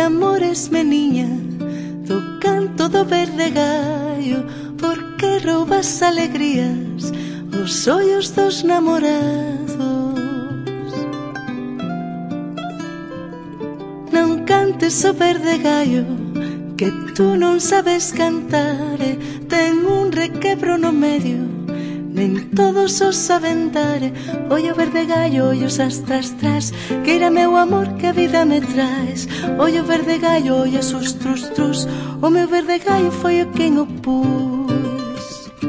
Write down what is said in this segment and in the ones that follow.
namores, meniña, do canto do verde gallo, porque roubas alegrías os ollos dos namorados. Non cantes o verde gallo, que tú non sabes cantar, ten un requebro no medio, nen todos os saben dar. Ollo verde gallo, ollos astras tras, que irá meu amor que a vida me traes. Ollo verde gallo, ollos sus trus trus, o meu verde gallo foi o quen o pus.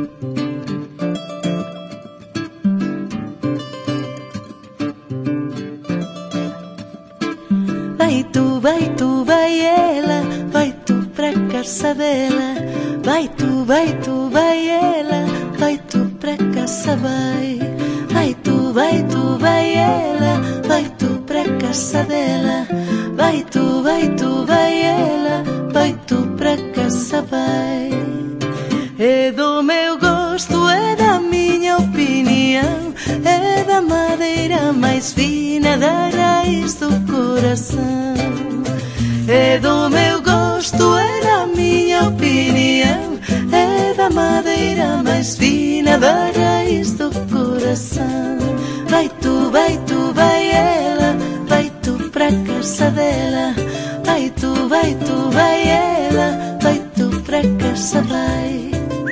Vai tu, vai ela, vai tu pra casa dela. Vai tu, vai ela, vai tu pra casa, vai. Vai tu, vai ela, vai tu pra casa dela. Vai tu, vai ela, vai tu pra casa, vai. É do meu gosto, é da minha opinião, é da madeira mais fina, da raiz do coração. É do meu gosto, é da minha opinião, é da madeira mais fina, da raiz do coração. Vai tu, vai ela, vai tu pra casa dela. Vai tu, vai ela, vai tu pra casa, vai.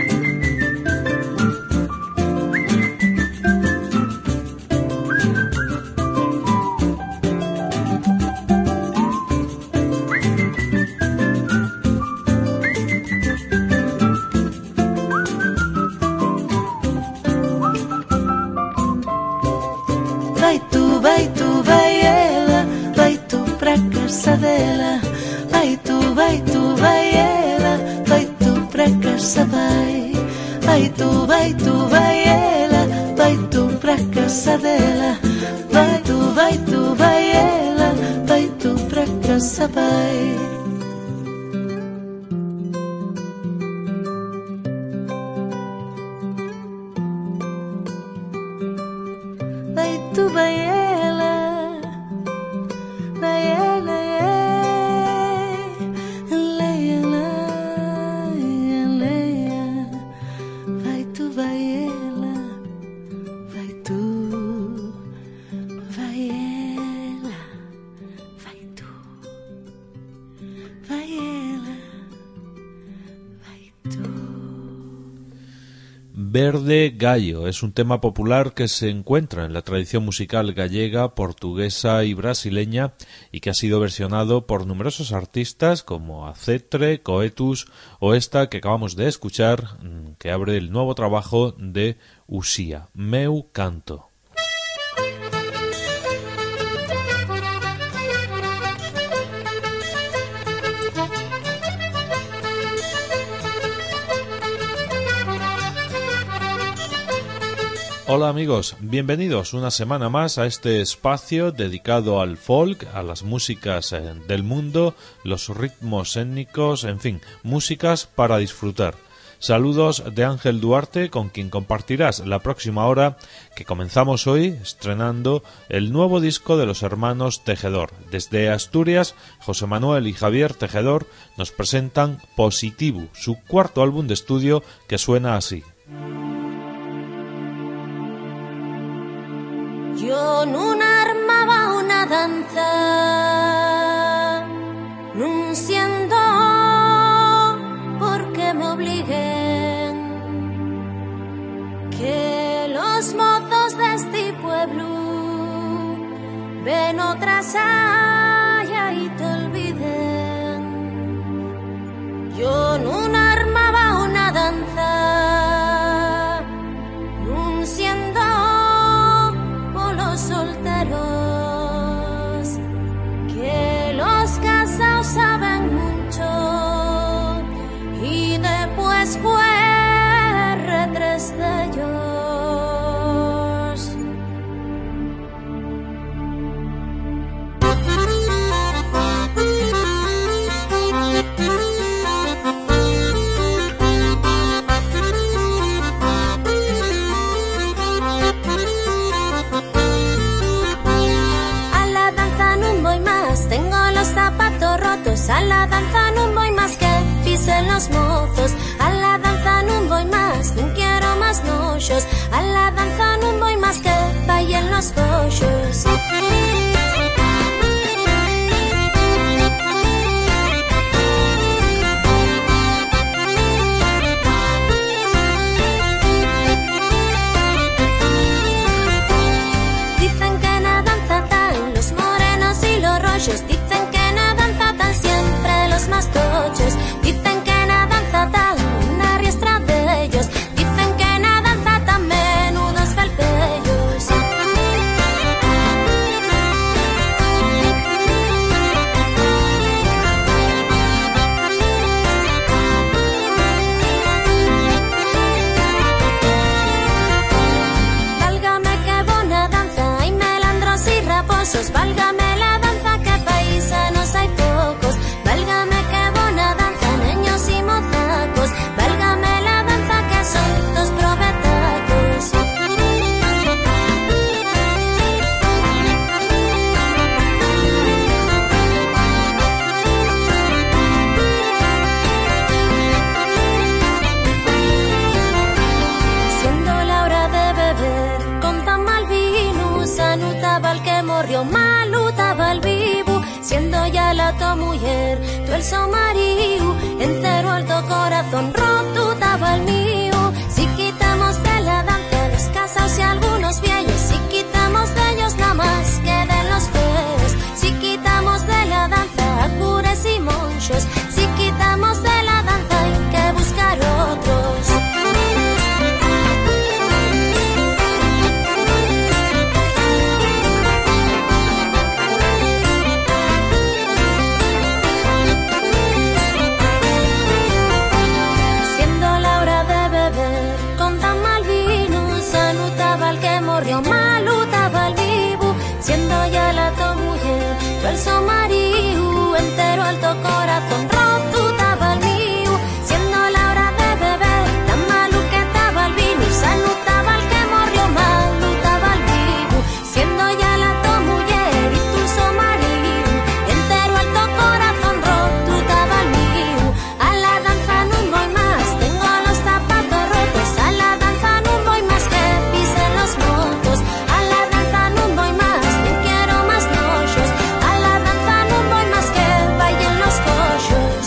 Vai ela, vai tu pra casa dela. Vai tu, vai ela, vai tu pra casa, vai. Vai tu, vai ela, vai tu pra casa dela. Vai tu, vai ela, vai tu pra casa, vai. Vai tu, vai ela, vai ela, vai tu, vai ela, vai tu, vai ela, vai tu, vai ela, vai tu. Verde Gallo es un tema popular que se encuentra en la tradición musical gallega, portuguesa y brasileña y que ha sido versionado por numerosos artistas como Acetre, Coetus o esta que acabamos de escuchar, que abre el nuevo trabajo de Uxía, Meu Canto. Hola amigos, bienvenidos una semana más a este espacio dedicado al folk, a las músicas del mundo, los ritmos étnicos, en fin, músicas para disfrutar. Saludos de Ángel Duarte, con quien compartirás la próxima hora, que comenzamos hoy estrenando el nuevo disco de los hermanos Tejedor. Desde Asturias, José Manuel y Javier Tejedor nos presentan Positivo, su cuarto álbum de estudio que suena así. Yo nun armaba una danza, nun siendo porque me obliguen, que los mozos de este pueblo ven otra saya y te olviden. Yo nun armaba una danza, nun siendo solteros, que los casados saben mucho y después corre tras de ellos. mozos. A la danza non voy más, non quiero más noxos. A la danza non voy más que bailen los coxos. Dicen que na danza tan los morenos y los rollos. Dicen que na danza tan siempre los más tochos. Dicen que na danza tan una riestra de ellos. Dicen que na danza tan menudos felpellos. Válgame que bona danza, hay melandros y raposos. Válgame la danza que paisanos hay pocos. Válgame que bona danza, niños y mozacos. Válgame la danza que son dos probetacos. Siendo la hora de beber, con tan mal vino, sanutaba el que morrió, malutaba el vivo. Siendo ya la to mujer, tú el so marido, entero alto corazón roto estaba el mío. Si quitamos de la danza los casados y algunos viejos, si quitamos de ellos nada más queden los feos. Si quitamos de la danza a cures y monchos, si quitamos de la danza hay que buscar otros. Siendo la hora de beber, con tan mal vino, sanutaba el que morrió, malutaba el vivo. Siendo ya la to mujer, tú el so marido, entero alto corazón roto estaba el mío. Siendo la hora de beber, tan malo que estaba el vino, sanutaba el que morrió, malutaba el vivo. Siendo ya la to mujer y tú el so marido, entero alto corazón roto estaba el mío. A la danza no voy más, tengo los zapatos rotos. A la danza no voy más que pisen los mozos. A la danza no voy más, no quiero más noxos. A la danza no voy más que bailen los coxos.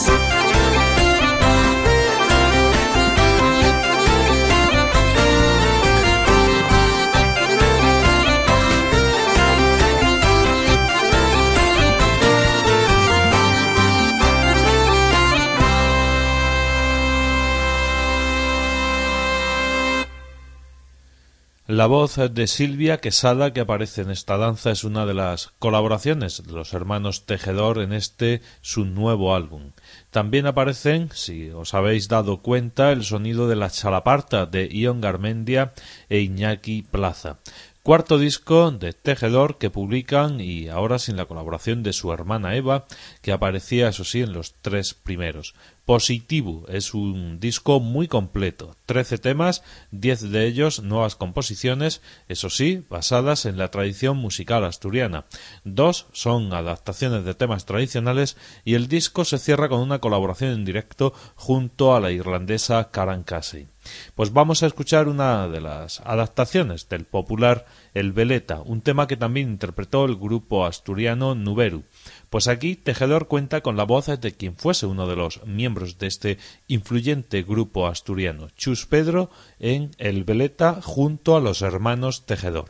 La voz de Silvia Quesada que aparece en esta danza es una de las colaboraciones de los hermanos Tejedor en este su nuevo álbum. También aparecen, si os habéis dado cuenta, el sonido de la chalaparta de Ion Garmendia e Iñaki Plaza. Cuarto disco de Tejedor que publican, y ahora sin la colaboración de su hermana Eva, que aparecía eso sí en los tres primeros. Positivo es un disco muy completo, 13 temas, 10 de ellos nuevas composiciones, eso sí, basadas en la tradición musical asturiana. 2 son adaptaciones de temas tradicionales y el disco se cierra con una colaboración en directo junto a la irlandesa Karen Casey. Pues vamos a escuchar una de las adaptaciones del popular El Veleta, un tema que también interpretó el grupo asturiano Nuberu. Pues aquí Tejedor cuenta con la voz de quien fuese uno de los miembros de este influyente grupo asturiano, Chus Pedro, en El Veleta junto a los hermanos Tejedor.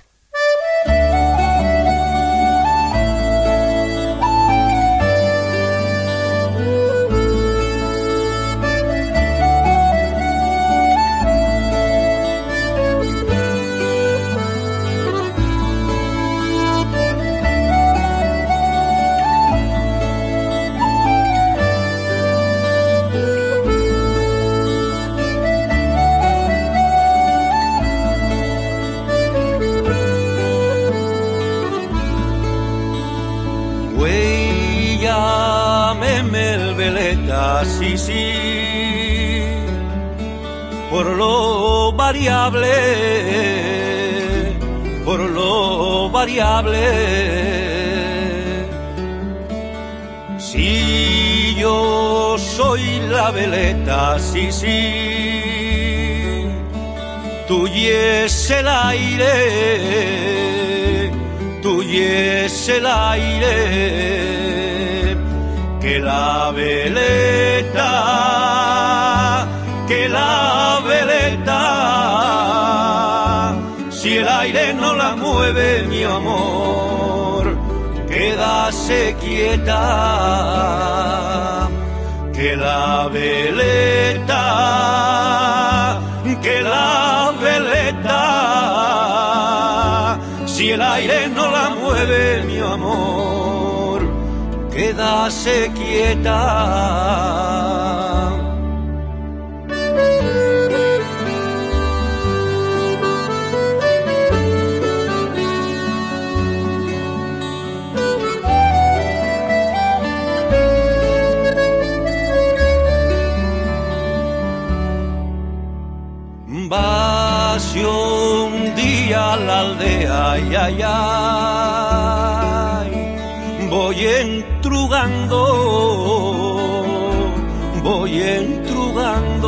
Sí, sí, por lo variable, por lo variable. Si yo soy soy la veleta, sí, sí. Tú y es el aire, tú y es el aire, que la veleta, que la veleta, si el aire no la mueve, mi amor, quédase quieta. Que la veleta, que la veleta, si el aire no la mueve, mi amor, quédase quieta. Vació un día a la aldea, ay, ay, ay, voy entrugando, voy entrugando.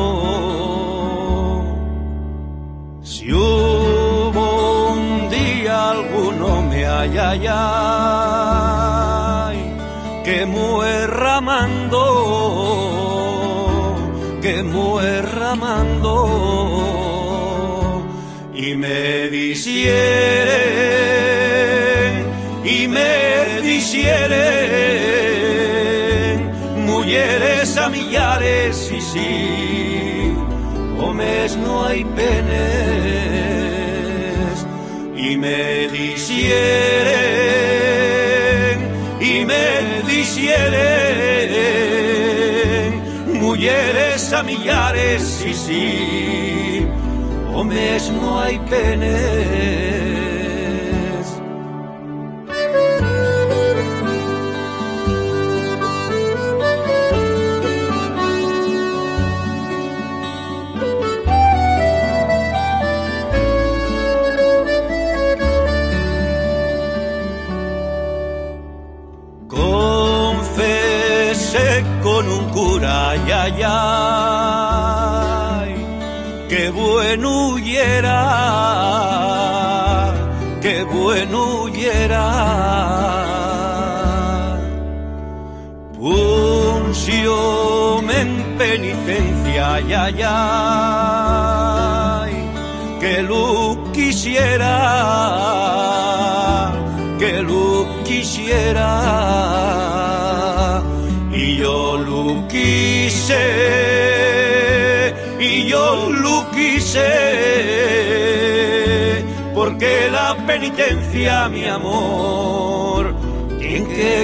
Si hubo un día alguno me ay, ay, ay, que muerramando, que muerramando, y me disieren mujeres a millares, y sí, homes no hay penes, y me disieren mujeres a millares, y sí, homes no hay penes. Confesé con un cura, ay, ay, ay, qué bueno huyera, qué bueno huyera. Punción en penitencia, ay, ay, ay, que lo quisiera, que lo quisiera. Y yo lo quise, y yo lo quise, porque la penitencia, mi amor, tiene que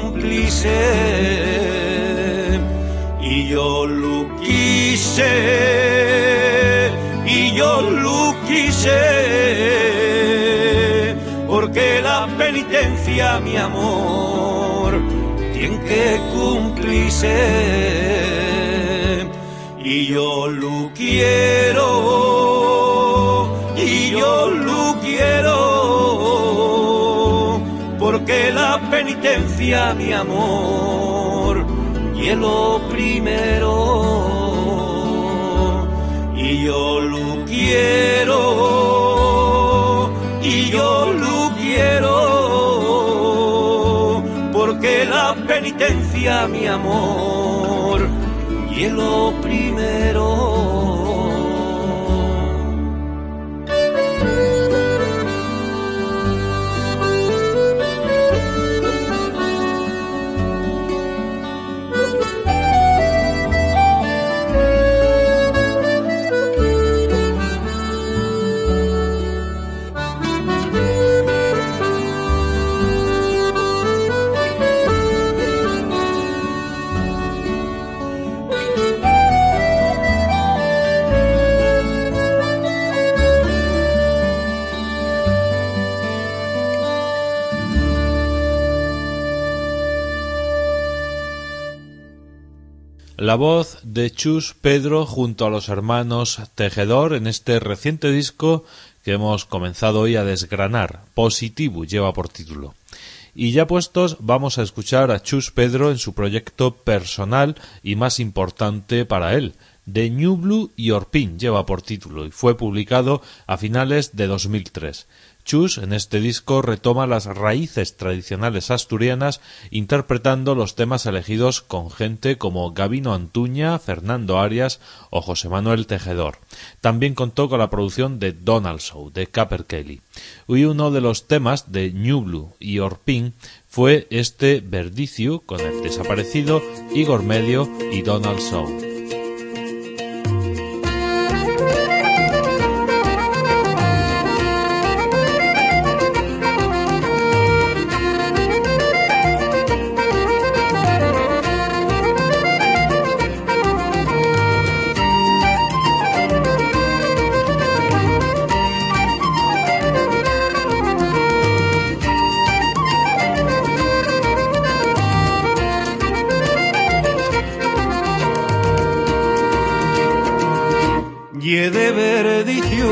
cumplirse. Y yo lo quise, y yo lo quise, porque la penitencia, mi amor, tiene que cumplirse. Y yo lo quiero, y yo lo quiero, porque la penitencia, mi amor, y es lo primero. Y yo lo quiero, y yo lo quiero, porque la penitencia, mi amor, y es lo primero. La voz de Chus Pedro junto a los hermanos Tejedor en este reciente disco que hemos comenzado hoy a desgranar. Positivo lleva por título. Y ya puestos, vamos a escuchar a Chus Pedro en su proyecto personal y más importante para él. The New Blue y Orpín lleva por título y fue publicado a finales de 2003. Chus en este disco retoma las raíces tradicionales asturianas interpretando los temas elegidos con gente como Gabino Antuña, Fernando Arias o José Manuel Tejedor. También contó con la producción de Donald Shaw, de Capper Kelly. Y uno de los temas de New Blue y Orpín fue este Verdiciu con el desaparecido Igor Medio y Donald Shaw. Y de Verdiciu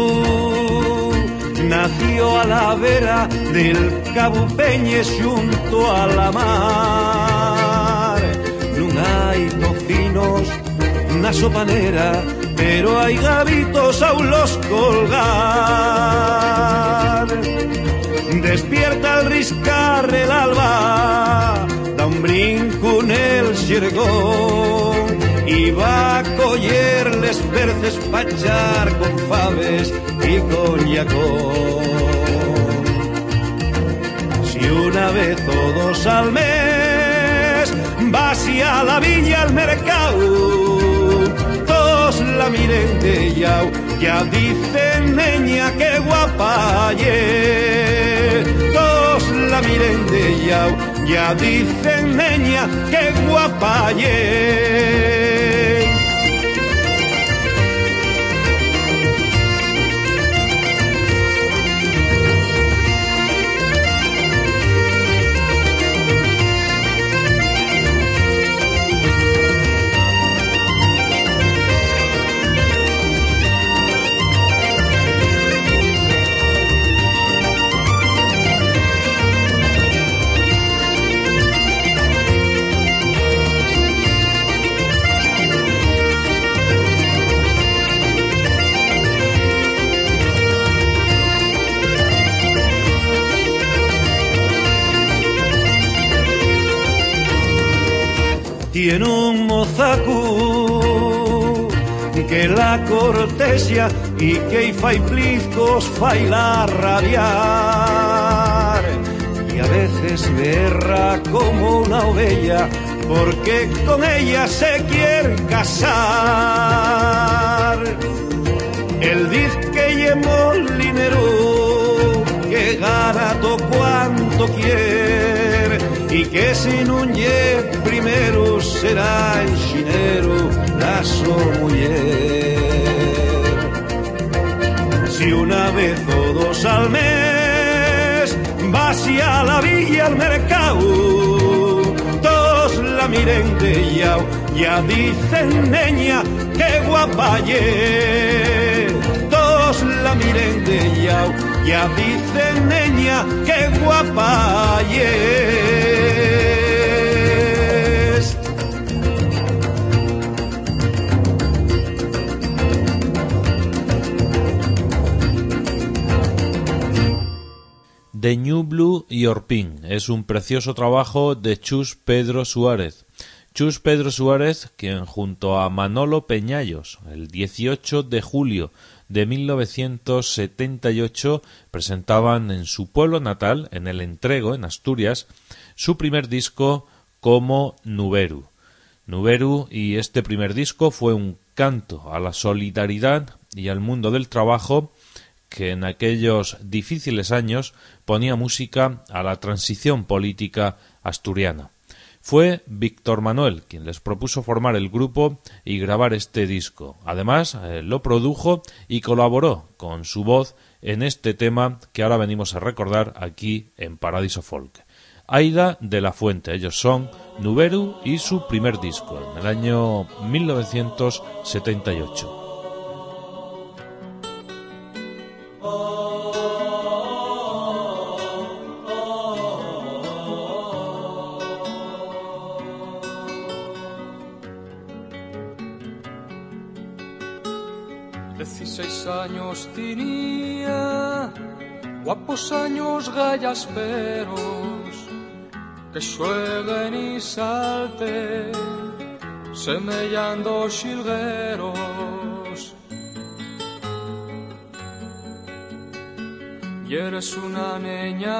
nació a la vera del Cabo Peñes junto a la mar. Non hai tocinos na sopanera, pero hai gavitos a los colgar. Despierta al riscar el alba, da un brinco en el xergón y va a collerles verces pa' echar con faves y con yacón. Si una vez o dos al mes vas y a la villa al mercado, todos la miren de yao, ya dicen neña que guapa ye. Todos la miren de yao, ya dicen neña que guapa ye. Tiene un mozacu que la cortesia y que fai plizcos fai la rabiar, y a veces berra como una ovella porque con ella se quiere casar. Él dice que ye molinero, que gana todo cuanto quiere, y que si non lle primero será el xinero la so muller. Si una vez o dos al mes vas y a la villa al mercado, todos la miren de yao, ya dicen neña que guapa ye. Todos la miren de yao, ya dicen neña que guapa ye. The New Blue y Orpín es un precioso trabajo de Chus Pedro Suárez. Chus Pedro Suárez, quien junto a Manolo Peñallos, el 18 de julio de 1978 presentaban en su pueblo natal, en El Entrego, en Asturias, su primer disco como Nuberu. Nuberu, y este primer disco fue un canto a la solidaridad y al mundo del trabajo que en aquellos difíciles años ponía música a la transición política asturiana. Fue Víctor Manuel quien les propuso formar el grupo y grabar este disco. Además, lo produjo y colaboró con su voz en este tema que ahora venimos a recordar aquí en Paradiso Folk. Aida de la Fuente, ellos son Nuberu y su primer disco, en el año 1978. 16 años tenía, guapos años gallasperos, que xueguen y salten, semellando xilgueros. Y eres una niña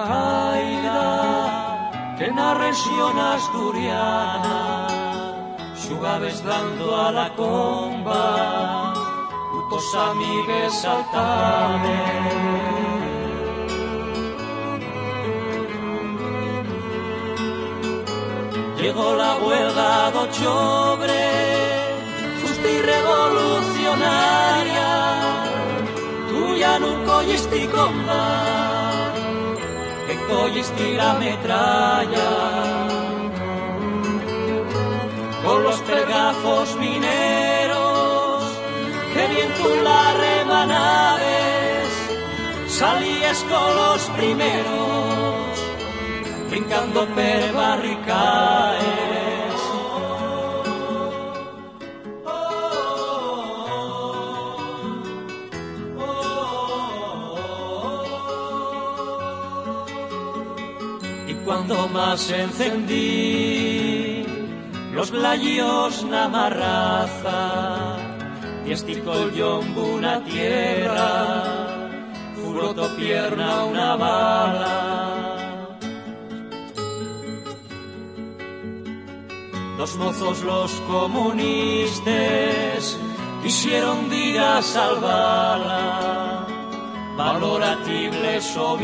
aida, que na región asturiana xugabes dando a la comba, tus amigues saltaben. Llegó la huelga de octubre, fusti revolucionaria, tú ya no colliste comba, que colliste la metralla. Con los pegazos mineros, que bien tú la remanabes, salías con los primeros, brincando per barricaes. Y cuando más encendí los glayos na marraza, y estico el yombo una tierra, furotó pierna una bala. Los mozos, los comunistas, quisieron ir a salvarla, valoratible su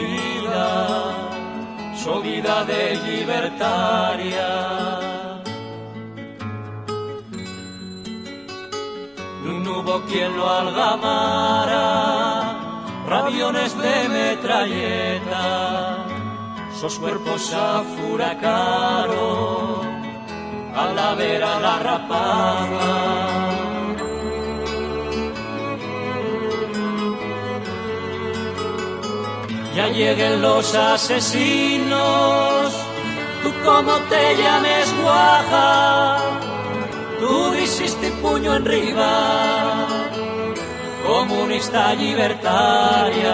vida de libertaria. No hubo quien lo algamara, raviones de metralleta, sus cuerpos afuracaron a la vera la rapaza. Ya lleguen los asesinos, tú como te llames guaja, tú dijiste puño en riba, comunista libertaria.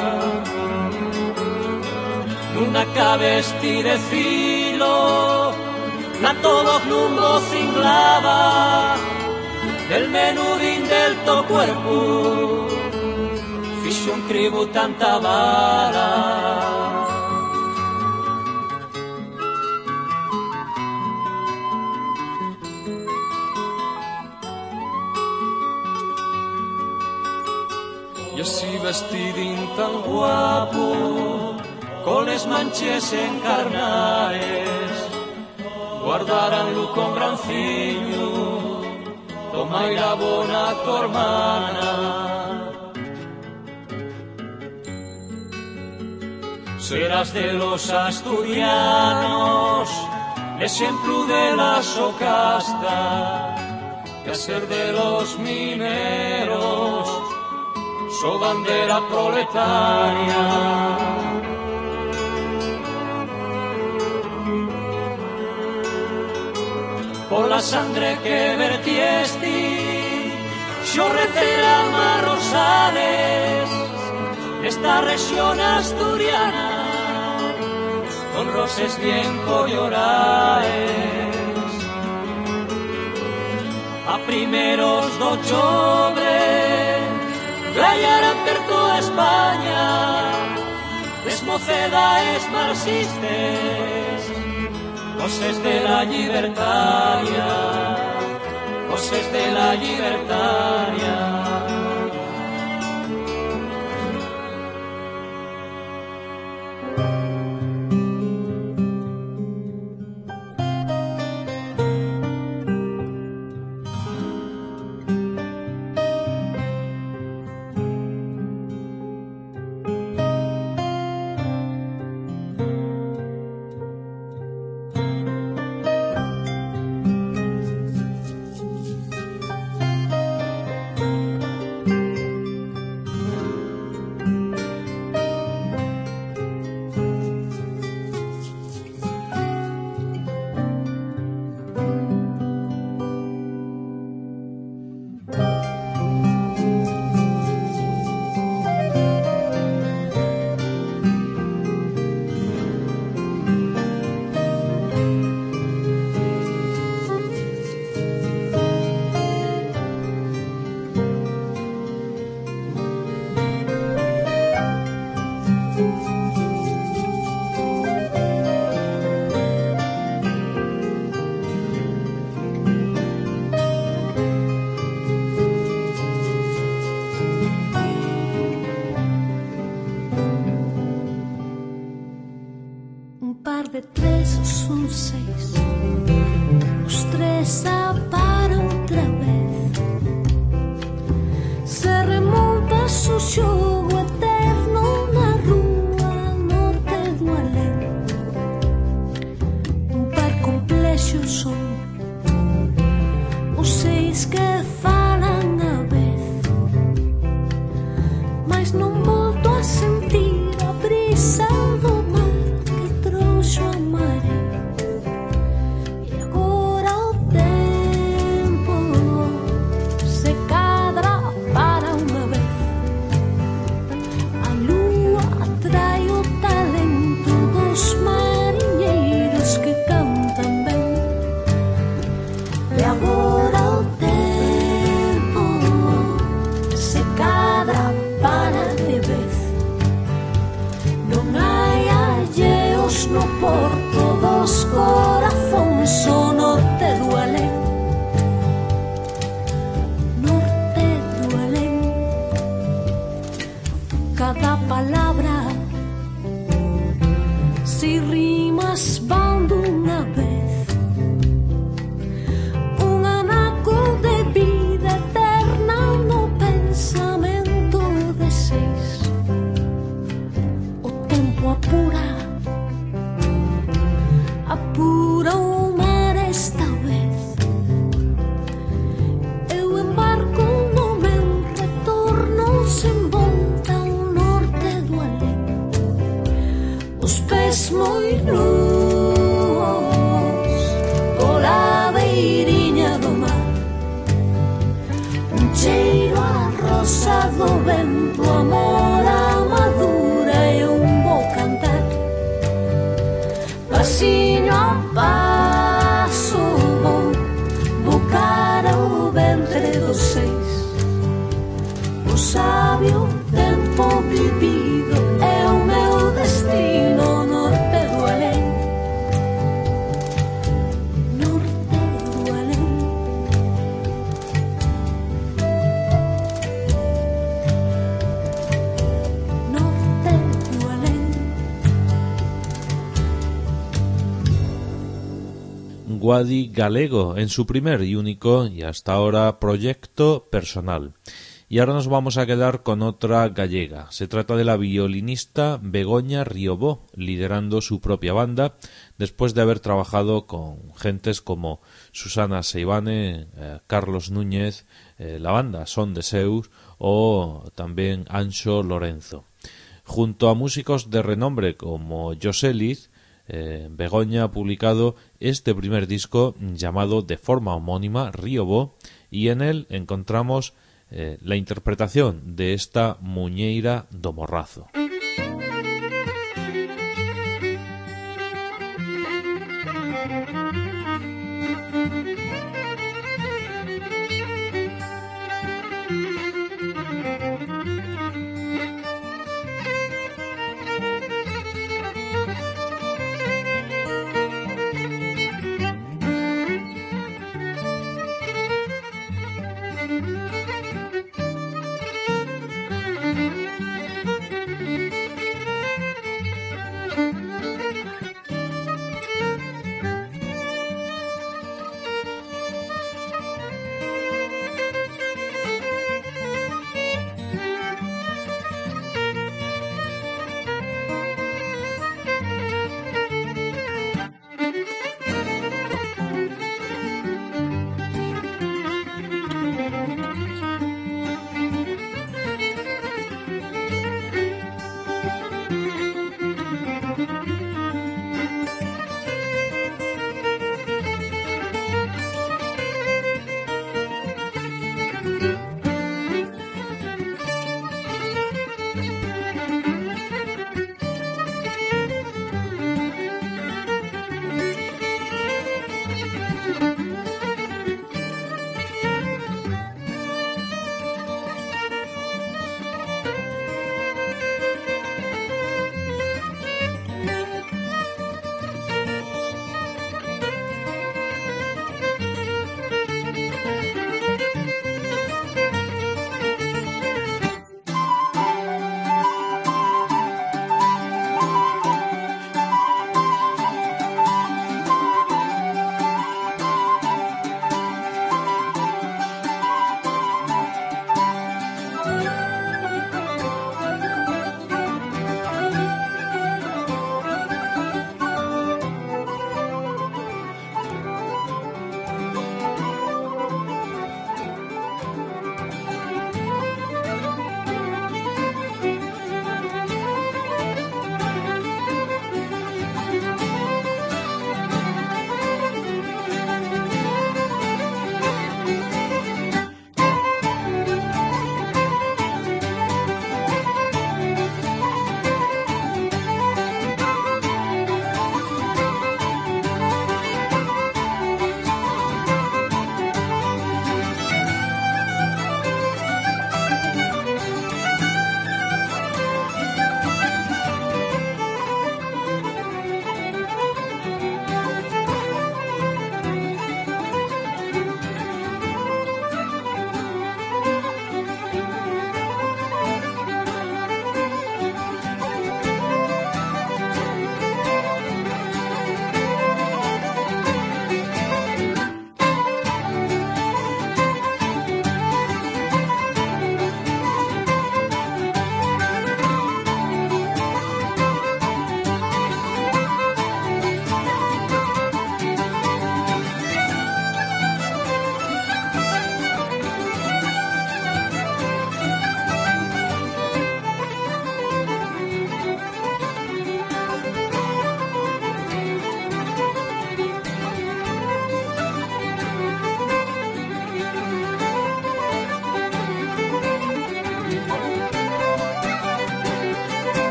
Nuna cabesti de filo, na todo glumbo cinglaba, del menudín del to cuerpo, fixo un cribu tanta vara. Y así vestidín tan guapo, con les manches encarnaes, guardaranlo con gran ciño, toma y la bona tu hermana. Serás de los asturianos, ejemplo de la socasta, que a ser de los mineros, so bandera proletaria. Por la sangre que vertiesti, yo recera más rosales, esta región asturiana, con roses bien colloraes. A primeros de octubre, rayaran per toda España, desmocedades marxistes, voces de la libertaria, voces de la libertaria. xogo eterno na rúa norte do alén. Un par complexo son os seis que falan a vez, mas non volto a sentir a brisa do mar que trouxo a maré. E agora o tempo se cadra para unha vez. A lúa trae o talento dos mariñeiros que cantan ben. E agora o tempo se cadra para de vez. Non hai alleos no porto dos corazóns, o norte do alén. Norte do alén. Cada palabra si rimas van dunha vez. Un anaco de vida eterna no pensamento de seis. O tempo apura, apura o mar esta vez. Eu embarco no meu retorno sen volta ao norte do alén. Os pés moi nus pola beiriña do mar. Un cheiro a rosa do vento, amor a madura e un bo cantar. Pasiño a paso vou cara o ventre dos seis. O sabio tempo vivido é o meu destino, norte do alén. Norte do alén. Norte do alén. Guadi Galego en su primer y único y hasta ahora proyecto personal. Y ahora nos vamos a quedar con otra gallega. Se trata de la violinista Begoña Riobó, liderando su propia banda, después de haber trabajado con gentes como Susana Seivane, Carlos Núñez, la banda Son de Seus o también Anxo Lorenzo. Junto a músicos de renombre como José Liz, Begoña ha publicado este primer disco llamado de forma homónima Riobó, y en él encontramos la interpretación de esta Muñeira do Morrazo.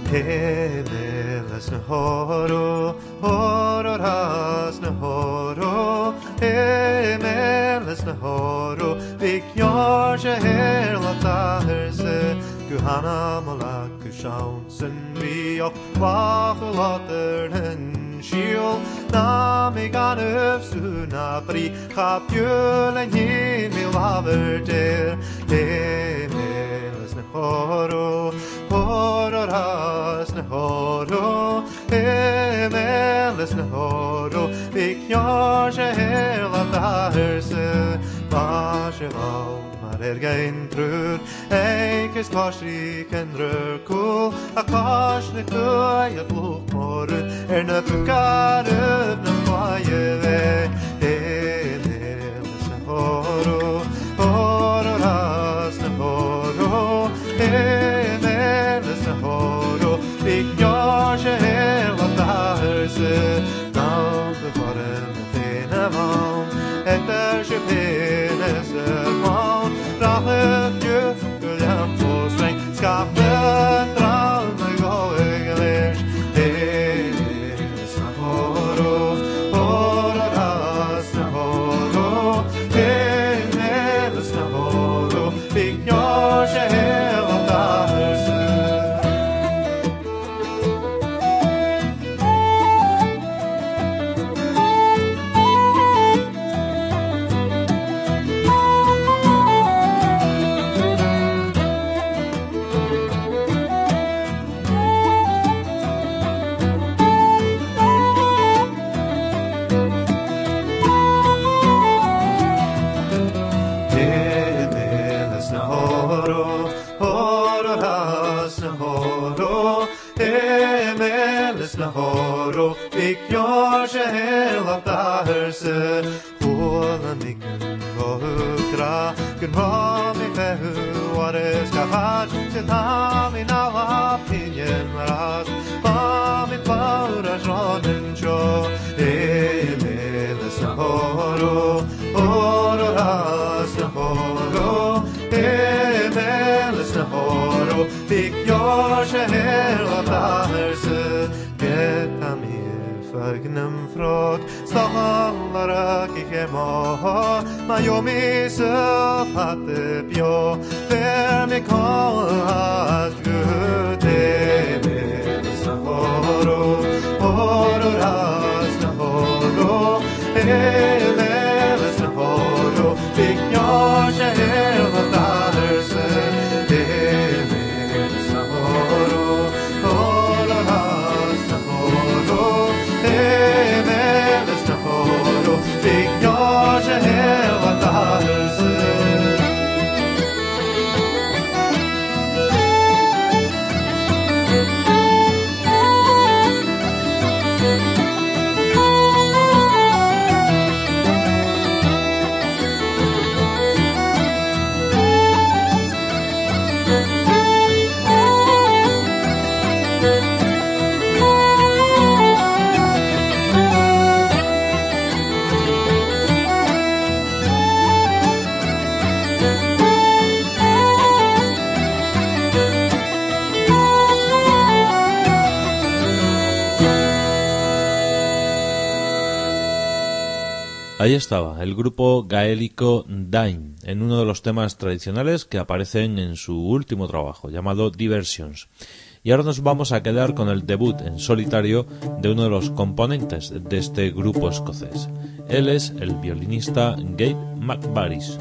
Hemeles na horo, hororas na horo, hemeles na horo, vi kjar seg hela taherse, Guhanna malak sjansen vi och vaklater den skjol, namigan öfsuna pri, kapjulen himmel haver der, hemeles na horo, hororas na horo, hemeles na horo, vi kjar seg hela taherse, varsjeval. Ergein trur, eikes karsriken røkul, a karsne køyat lukmorun, nøpukar øvne kvaje ve, hemeles na horo, hororas na horo, hemeles na horo, vi kjar seg hela taherse, navne for en fene vann, etter seg penese vann, Rache djøkkelhjem på streng, skaffet drømme gå øyelers, hemeles na horo, hororas na horo, hemeles na horo, vi kjar seg hela taherse. Horo, vi kjar seg hela taherse, hålen ikken og hukra, kun ha mi fehu, og det skal hart, se ta min alla pinjen ras, ha min paura sjonen tjo, hemeles na horo, hororas na horo, hemeles na horo, vi kjar seg hela taherse, Geta mir fögnem fråg, stallara kike ma, ma jo mi söfatte bjå, ver mi kallas Gud, hemeles na horo, hororas na horo, hemeles na horo, vi kjar seg hela taherse, hemeles na horo, hemeles na horo, vi kjar seg hela taherse. Ahí estaba, el grupo gaélico Dain, en uno de los temas tradicionales que aparecen en su último trabajo, llamado Diversions. Y ahora nos vamos a quedar con el debut en solitario de uno de los componentes de este grupo escocés. Él es el violinista Gabe McBarris.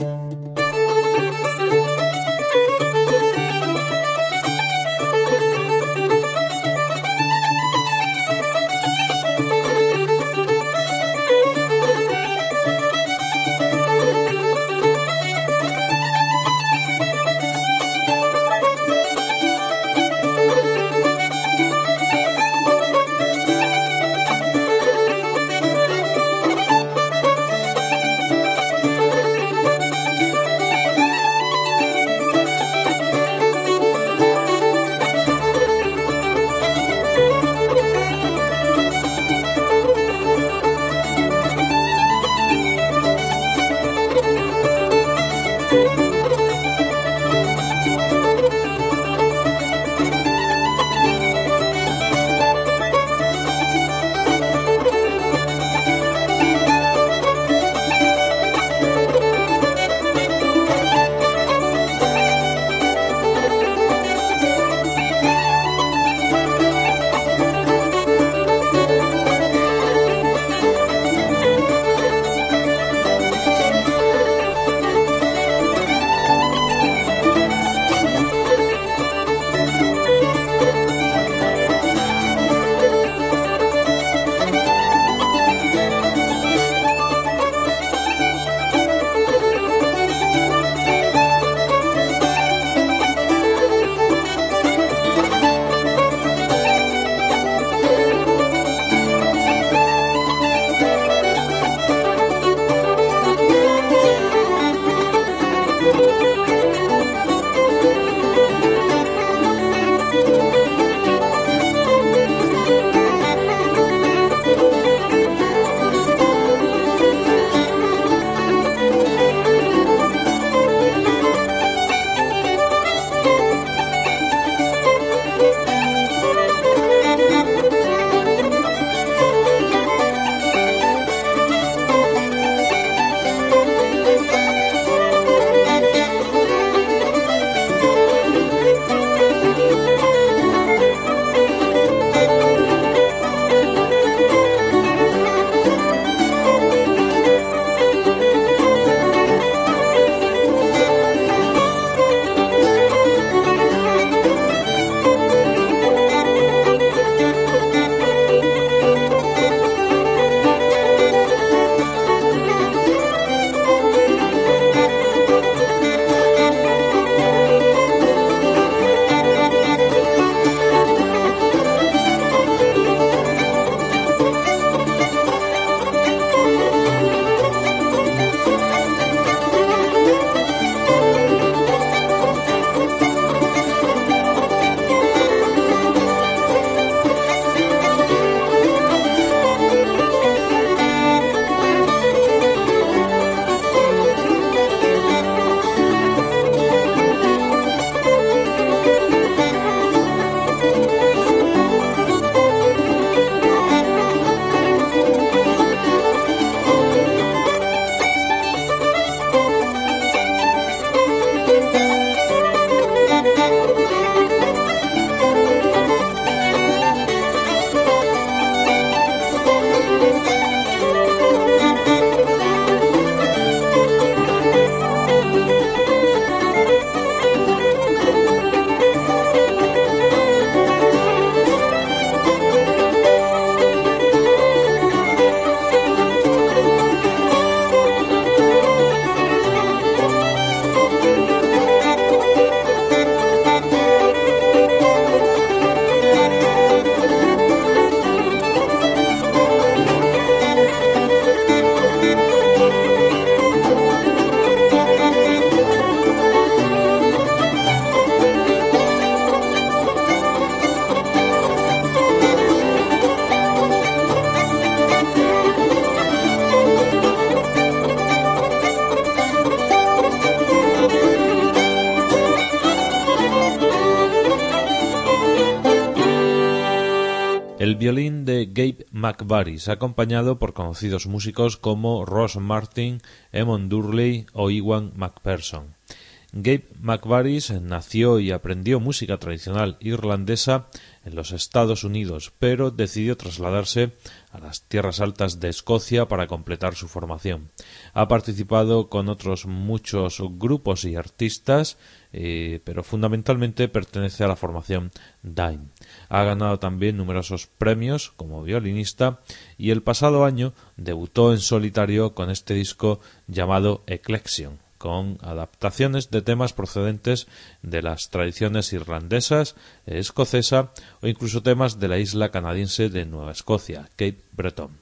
de Gabe McVaris, acompañado por conocidos músicos como Ross Martin, Eamon Durley o Ewan McPherson. Gabe McVaris nació y aprendió música tradicional irlandesa en los Estados Unidos, pero decidió trasladarse a las tierras altas de Escocia para completar su formación. Ha participado con otros muchos grupos y artistas, pero fundamentalmente pertenece a la formación Dime. Ha ganado también numerosos premios como violinista y el pasado año debutó en solitario con este disco llamado Eclection, con adaptaciones de temas procedentes de las tradiciones irlandesas, escocesa o incluso temas de la isla canadiense de Nueva Escocia, Cape Breton.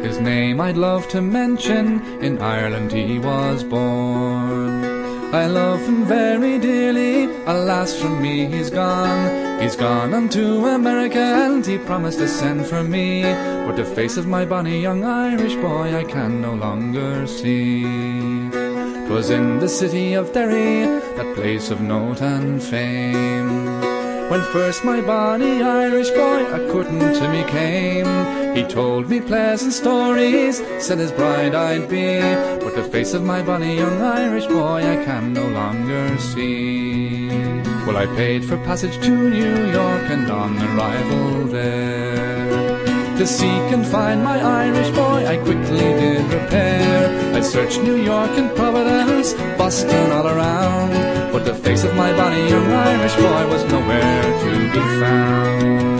His name I'd love to mention, in Ireland he was born. I love him very dearly, alas from me he's gone. He's gone unto America and he promised to send for me, but the face of my bonny young Irish boy I can no longer see. 'Twas in the city of Derry, that place of note and fame, when first my bonny Irish boy a courting to me came. He told me pleasant stories, said his bride I'd be, but the face of my bonny young Irish boy I can no longer see. Well, I paid for passage to New York, and on arrival there, to seek and find my Irish boy I quickly did repair. I searched New York and Providence, Boston all around, but the face of my bonny young Irish boy was nowhere to be found.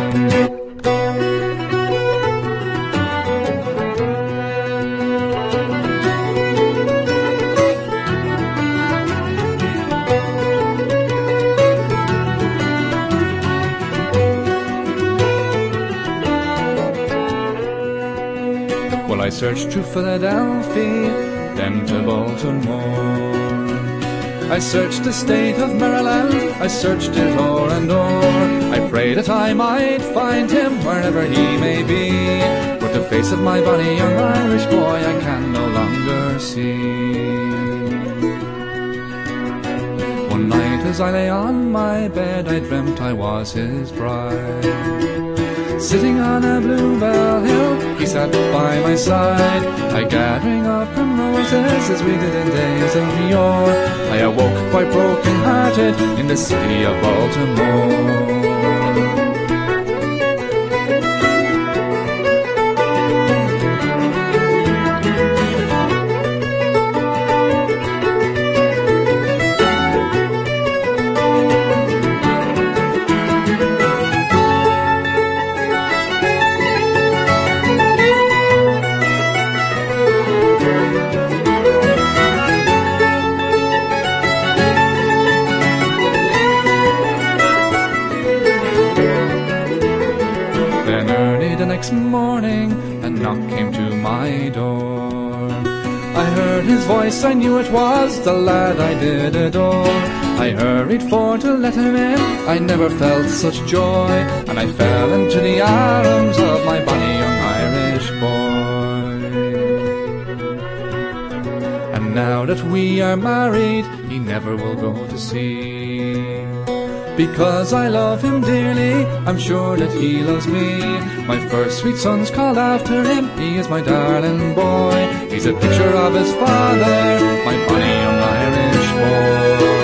I searched to Philadelphia, then to Baltimore. I searched the state of Maryland, I searched it o'er and o'er. I prayed that I might find him wherever he may be, but the face of my bonny young Irish boy I can no longer see. One night as I lay on my bed, I dreamt I was his bride. Sitting on a bluebell hill, he sat by my side, I gathering up primroses as we did in days of yore. I awoke quite broken-hearted in the city of Baltimore. Morning, a knock came to my door. I heard his voice, I knew it was the lad I did adore. I hurried for to let him in, I never felt such joy, and I fell into the arms of my bonny young Irish boy. And now that we are married, he never will go to sea. Because I love him dearly, I'm sure that he loves me. My first sweet son's called after him, he is my darling boy. He's a picture of his father, my bonny young Irish boy.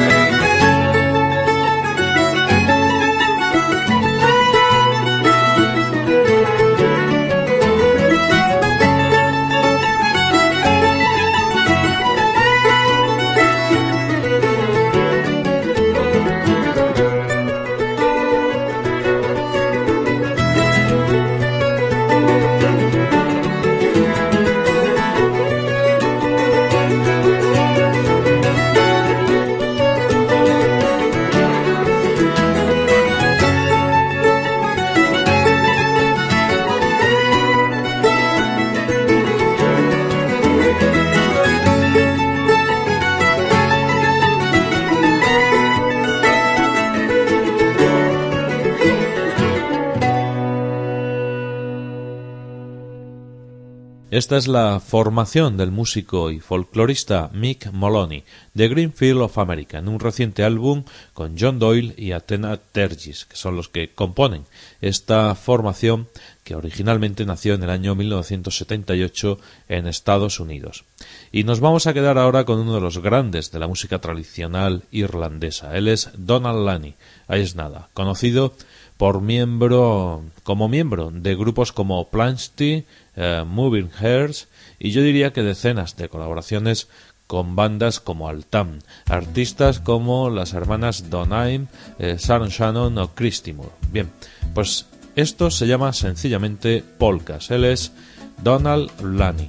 Esta es la formación del músico y folclorista Mick Moloney de Greenfield of America en un reciente álbum con John Doyle y Athena Tergis, que son los que componen esta formación que originalmente nació en el año 1978 en Estados Unidos. Y nos vamos a quedar ahora con uno de los grandes de la música tradicional irlandesa. Él es Donald Lani, ahí es nada, conocido como miembro de grupos como Planchty, Moving Hearts, y yo diría que decenas de colaboraciones con bandas como Altam, artistas como las hermanas Donheim, Sharon Shannon o Christy Moore. Bien, pues esto se llama sencillamente polkas. Él es Donald Lani.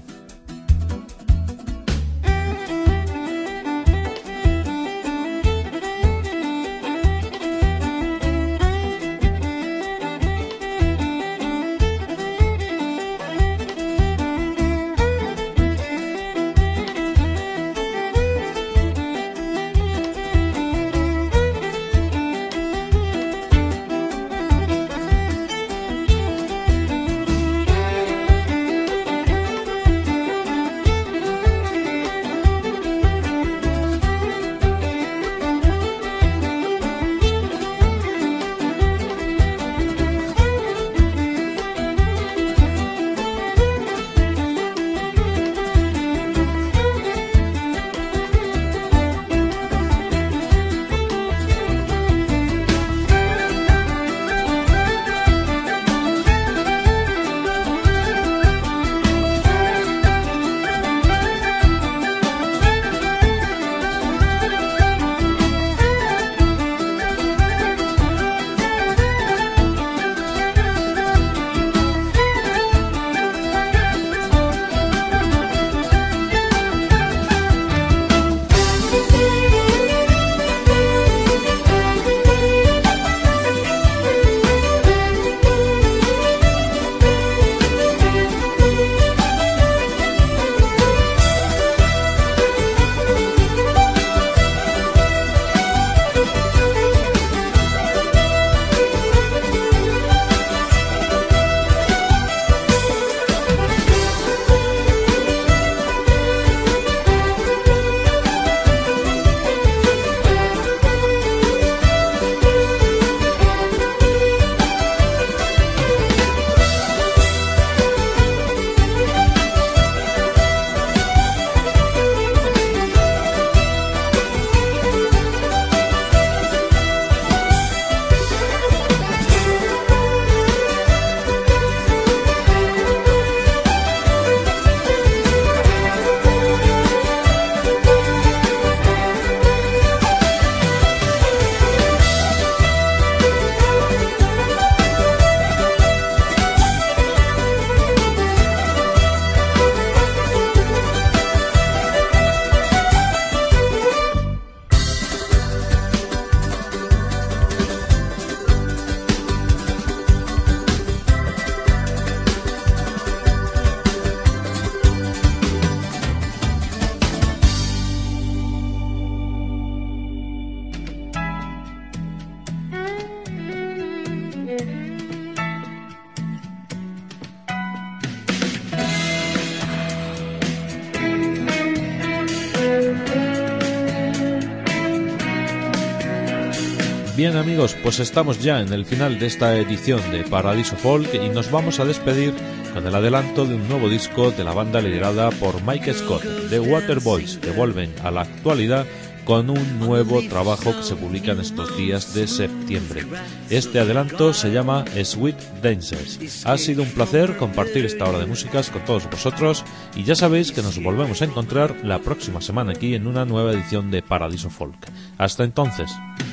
Bien amigos, pues estamos ya en el final de esta edición de Paradiso Folk y nos vamos a despedir con el adelanto de un nuevo disco de la banda liderada por Mike Scott, The Waterboys, que vuelven a la actualidad con un nuevo trabajo que se publica en estos días de septiembre. Este adelanto se llama Sweet Dancers. Ha sido un placer compartir esta hora de músicas con todos vosotros y ya sabéis que nos volvemos a encontrar la próxima semana aquí en una nueva edición de Paradiso Folk. Hasta entonces.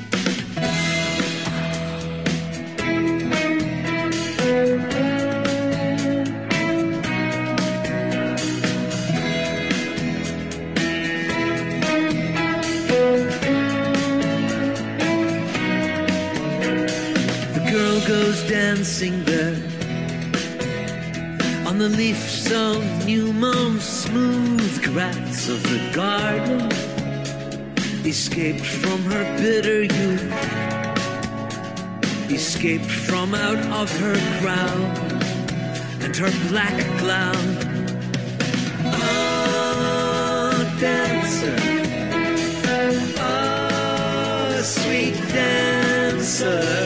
Dancing there on the leaves of new mown smooth grass of the garden, escaped from her bitter youth, escaped from out of her crown and her black cloud. Oh, dancer, oh, sweet dancer,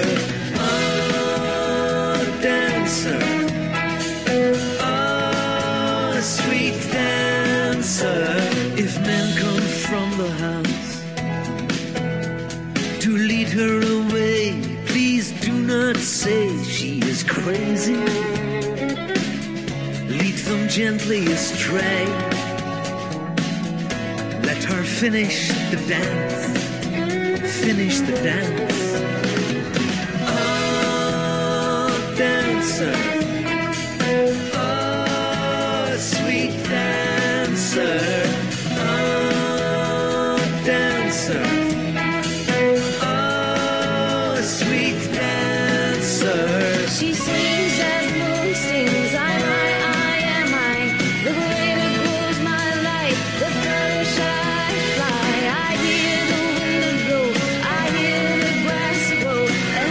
oh, sweet dancer. If men come from the house to lead her away, please do not say she is crazy. Lead them gently astray. Let her finish the dance, finish the dance. Dancer, oh, sweet dancer, oh, dancer, oh, sweet dancer. She sings as moon sings, I, the way that grows my light, the flourish I fly. I hear the wind blow, I hear the grass grow, and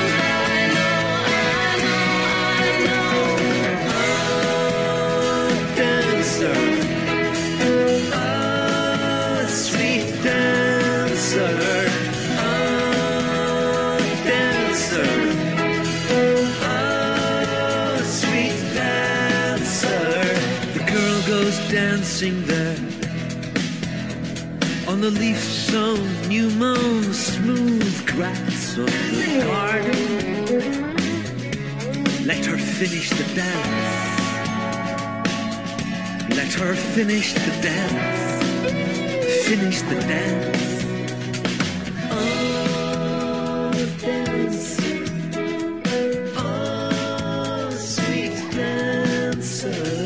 dancing there on the leaf-sown, new-mown, smooth grass of the garden. Let her finish the dance. Let her finish the dance. Finish the dance. Oh, dance. Oh, sweet dancer.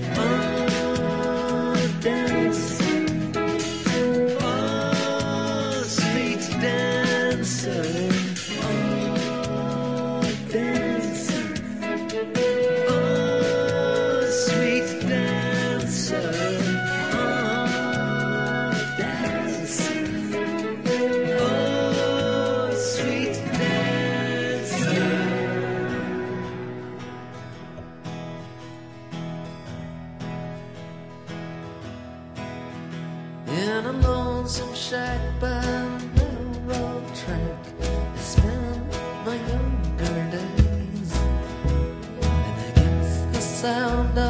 In a lonesome shack by the railroad track, I spent my younger days, and against the sound of